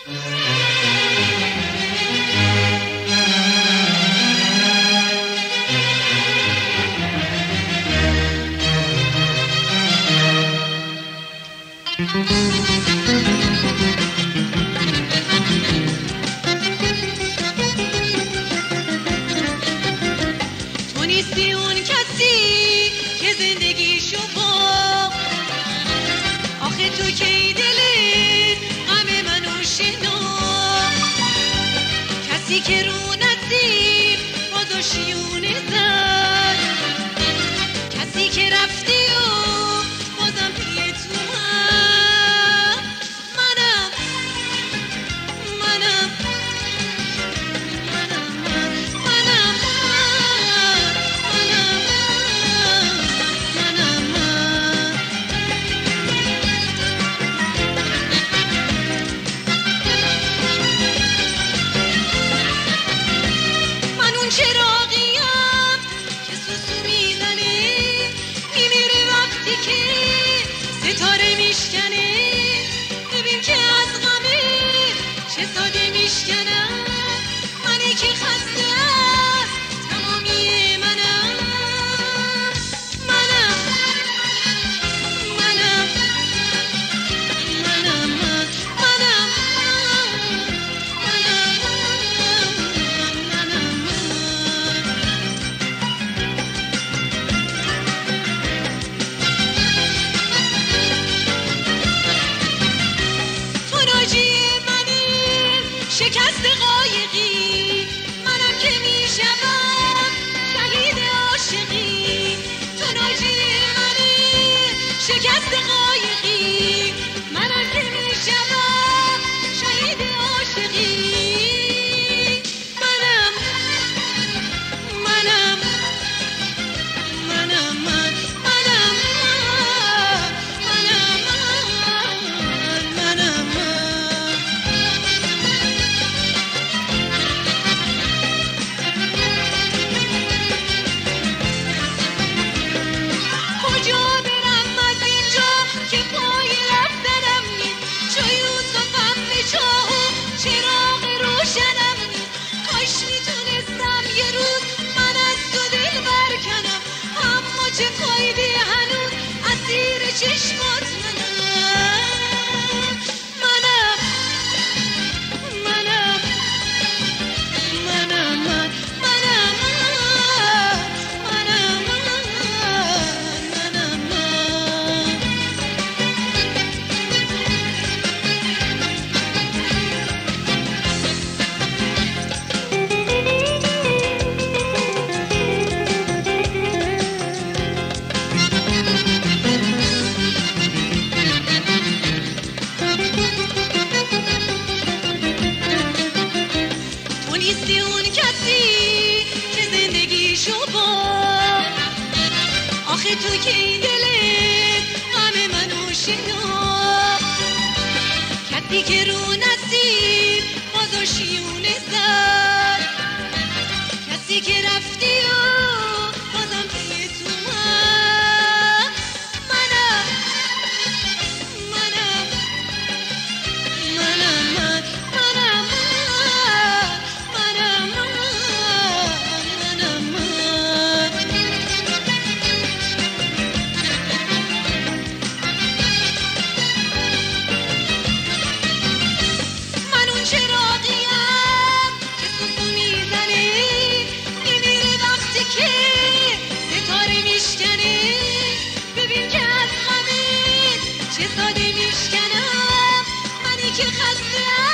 تو نیستی اون کسی که زندگیشو با آخه تو کی دلت غم منو شنا کسی که رو نسیم بازو شیونه زد کسی که رفتی و بازم پی تو چراغیم که سوسو میزنه میمیره وقتی که ستاره میشکنه ببین که از غمه چه ساده میشکنم منی که خسته از تمامی منم شکست قایقی منم که میشم شهید عاشقی تو ناجی منی شکست قایقی منم که میشم شهید عاشقی چه فایده هنوز اسیر چشمات نیستی اون کسی که زندگیشو با آخه تو که این دلت غم منو شنا کسی که رو نسیم بازو شیونه زد کسی که رفتی و بازم پی تو چه ساده میشکنم منی که خسته